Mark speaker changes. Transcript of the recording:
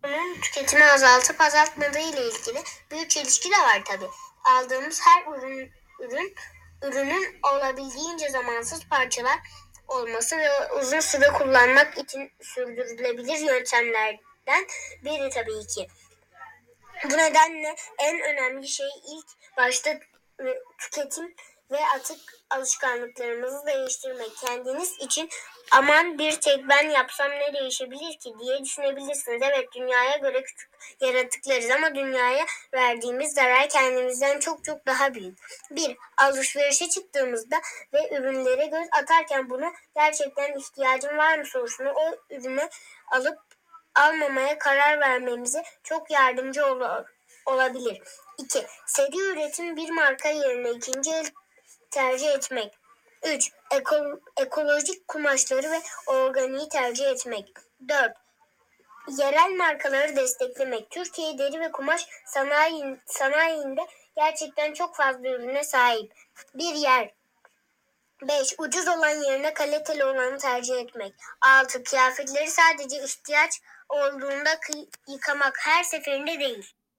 Speaker 1: Bunun tüketimi azaltıp azaltmadığı ile ilgili bir çelişki de var tabii. Aldığımız her ürünün olabildiğince zamansız parçalar olması ve uzun süre kullanmak için sürdürülebilir yöntemlerden biri tabii ki. Bu nedenle en önemli şey ilk başta tüketim ve atık alışkanlıklarımızı değiştirmek. Kendiniz için aman bir tek ben yapsam ne değişebilir ki diye düşünebilirsiniz. Evet, dünyaya göre küçük yaratıklarız ama dünyaya verdiğimiz zarar kendimizden çok çok daha büyük. Alışverişe çıktığımızda ve ürünlere göz atarken bunu gerçekten ihtiyacım var mı sorusunu o ürünü alıp almamaya karar vermemize çok yardımcı olabilir. 2. Seri üretim bir marka yerine ikinci el tercih etmek. 3. Ekolojik kumaşları ve organiği tercih etmek. 4. Yerel markaları desteklemek. Türkiye deri ve kumaş sanayinde gerçekten çok fazla ürüne sahip bir yer. 5. Ucuz olan yerine kaliteli olanı tercih etmek. 6. Kıyafetleri sadece ihtiyaç olduğunda yıkamak, her seferinde değil.